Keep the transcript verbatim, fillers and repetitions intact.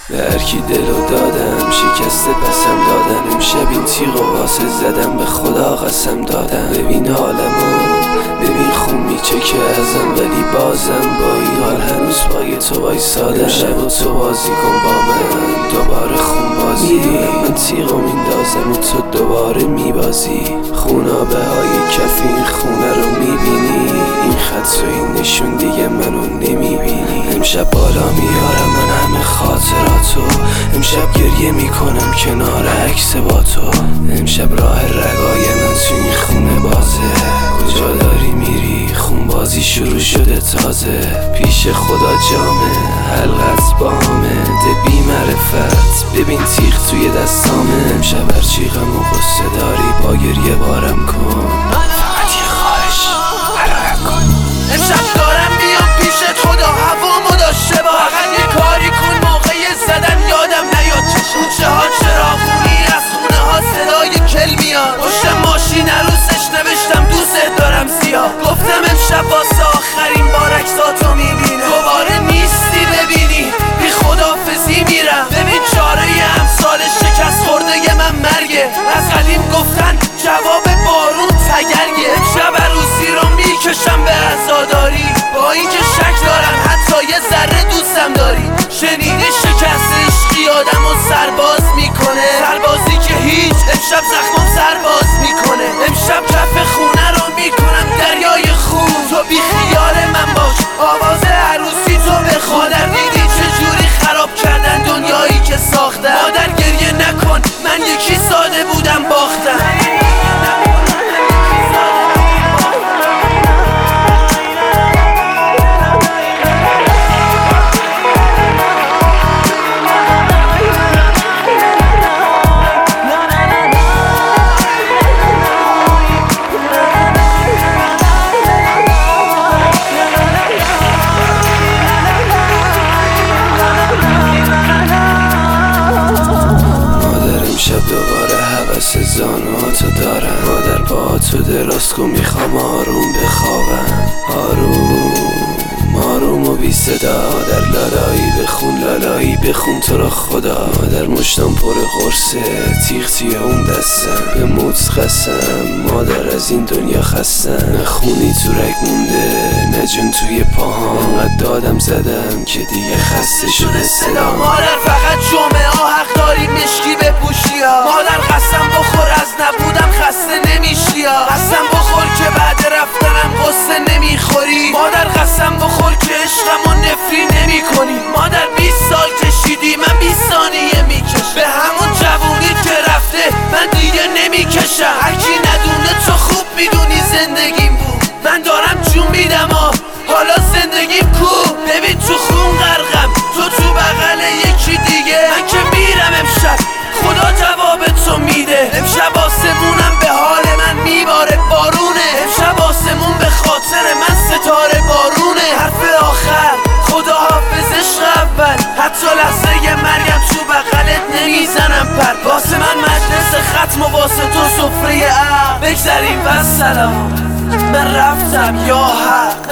به هرکی دلو دادم شکسته پسم دادن. امشب این تیغ و واسه زدم به خدا قسم دادم. ببین حالمو ببین خون میچکه ازم ولی بازم با این حال هنوز پای تو وایسادم. امشب و تو بازی کن با من دوباره خون بازی. میدونم من تیغو میندازم و تو دوباره میبازی. خونابه های کف این خونه رو میبینی. این خط و این نشون دیگه منو نمیبینی. امشب بالا میارم من همه خاطراتو. امشب گریه میکنم کنار عکس با تو. امشب راه رگای من تو این خونه بازه. کجا داری میری خون بازی شروع شده تازه. پیش خدا جامه حلقت بامه ده بی معرفت. ببین تیغ توی دستامه. امشب هرچی غم و غصه داری با گریه بارم کن. فقط یه خواهش برام کن. امشب دارم بیام پیشت خدا هوامو داشته باش. فقط یه کاری کن موقع زدن یادم نیاد کوچه ها چراغونی از خونه ها صدای کل میاد. پشت ماشین عروسش نوشتم دوست دارم زیاد. گفتم امشب واسه آخرین بار عکساتو میبینم. دوباره نیستی ببینی بی خدافزی میرم. ببین چاره امسال شکست خورده من مرگه. از قدیم گفتن جواب بارون تگرگه. امشب عروسی رو میکشم به عزاداری. با اینکه شک دارم حتی یه ذره دوستم داری. شنیدی شکست عشقی آدمو سرباز میکنه. سربازی که هیچ امشب زخمم سرباز میکنه. امشب کف خونه رو میکنم دریای خون. تو بی خیال من باش آواز عروسی تو بخون. مادر دیدی چجوری خراب کردن دنیایی که ساختم. مادر گریه نکن من یکی ساده بودم باختم. امشب دوباره حوث زانواتو دارم. مادر با تو دراز کن میخوام آروم بخوابم. آروم آروم و بی صدا. در لالایی بخون لالایی بخون تو را خدا. مادر مشتم پر قرصه تیغ توی اون دستم. به موت قسم مادر از این دنیا خستم. نه خونی تو رگ مونده نه جون توی پاهام. انقدر دادم زدم که دیگه خسته شده صدا. مادر فقط جمعه ها حق داری مشکی بپوشی ها. مادر قسم بخور از نبودم خسته نمیشی ها. قسم بخور که بعد رفتنم قصه نمیخوری. مادر قسم بخور که عشقمو نفری نمی کنی. مادر بیست سال کشیدی من بیست ثانیه میکشم. به همون جوونیت که رفته من دیگه نمیکشم. هرکی ندونه تو خوب میدونی زندگیم بود. من دارم جون میدم ها حالا زندگیم کو. ببین تو خون غرقم تو تو بغل یکی دیگه. من که میرم امشب خدا جواب تو میده. امشب آسمونم به حال من میباره بارونه. امشب آسمون به خاطر من ستاره بارونه. حرف آخر خدا حافظ عشق اول. حتی لحظه مرگم تو بغلت نمیزنم پر. واسه من مجلس ختم و واسه تو سفره عقل. بگذریم و سلام من رفتم یا حق.